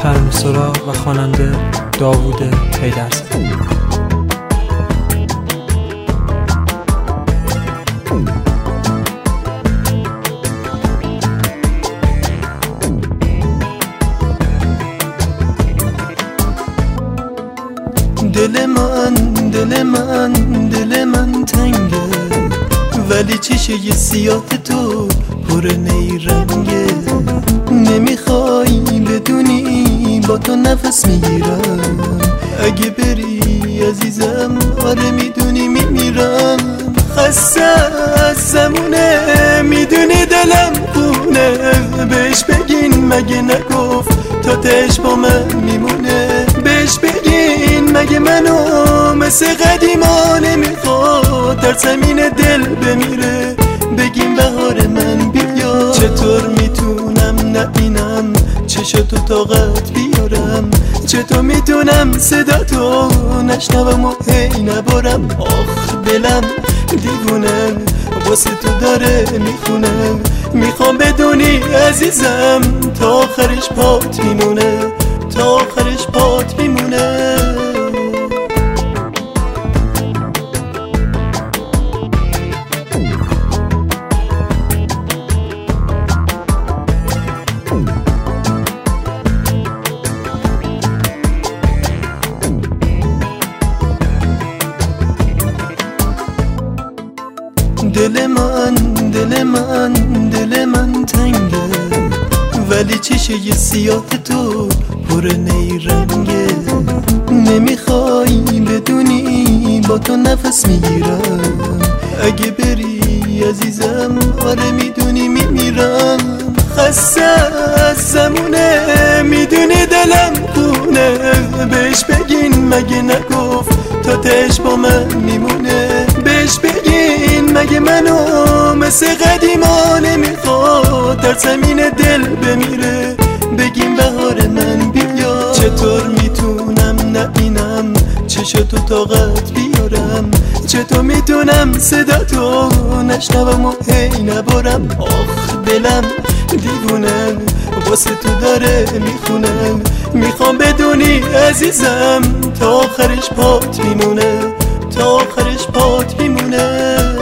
ترانه‌سرا و خواننده داوود حیدرزاده. دل من تنگه، ولی چشای سیاه تو پر نیرنگه. نمیخوای بدونی با تو نفس میگیرم، اگه بری عزیزم آره میدونی میمیرم. خسته از زمونه میدونی دلم خونه، بهش بگین مگه نگفت تا تهش با من میمونه. بهش بگین مگه منو مثل قدیما نمیخواد در زمین دل بمیره. بگین بهار من بیا، چطور میتونم نبینم چشاتو طاقت بیارم، چطور میتونم صدا تو نشنوم و هی نبارم. آخ دلم دیوونه واسه تو داره میخونه، میخوام بدونی عزیزم تا آخرش پات میمونه، تا آخرش پات میمونه. دل من تنگه، ولی چشای سیاه تو پر نیرنگه. نمیخوای بدونی با تو نفس میگیرم، اگه بری عزیزم آره میدونی میمیرم. خسته از زمونه میدونی دلم خونه، بهش بگین مگه نگفت تا تهش با من میمونه. بهش بگین مگه منو مثل قدیما نمیخواد در زمین دل بمیره. بگین بهار من بیا، چطور میتونم نبینم چشاتو طاقت بیارم، چطور میتونم صدا تو نشنوم و هی نبارم. آخ دلم دیوونه واسه تو داره میخونه، میخوام بدونی عزیزم تا آخرش پات میمونه، تا آخرش پات میمونه.